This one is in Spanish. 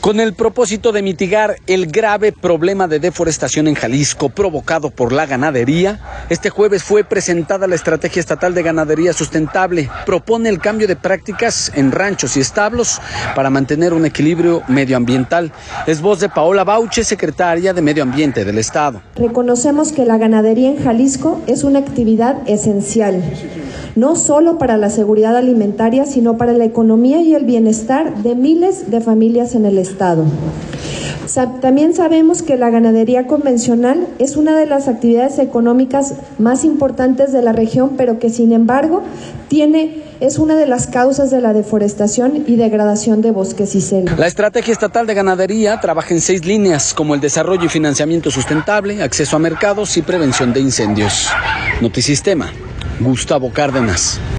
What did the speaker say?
Con el propósito de mitigar el grave problema de deforestación en Jalisco provocado por la ganadería, este jueves fue presentada la Estrategia Estatal de Ganadería Sustentable. Propone el cambio de prácticas en ranchos y establos para mantener un equilibrio medioambiental. Es voz de Paola Bauche, secretaria de Medio Ambiente del Estado. Reconocemos que la ganadería en Jalisco es una actividad esencial, no solo para la seguridad alimentaria, sino para la economía y el bienestar de miles de familias en el Estado. También sabemos que la ganadería convencional es una de las actividades económicas más importantes de la región, pero que sin embargo es una de las causas de la deforestación y degradación de bosques y selvas. La Estrategia Estatal de Ganadería trabaja en 6 líneas, como el desarrollo y financiamiento sustentable, acceso a mercados y prevención de incendios. Notisistema, Gustavo Cárdenas.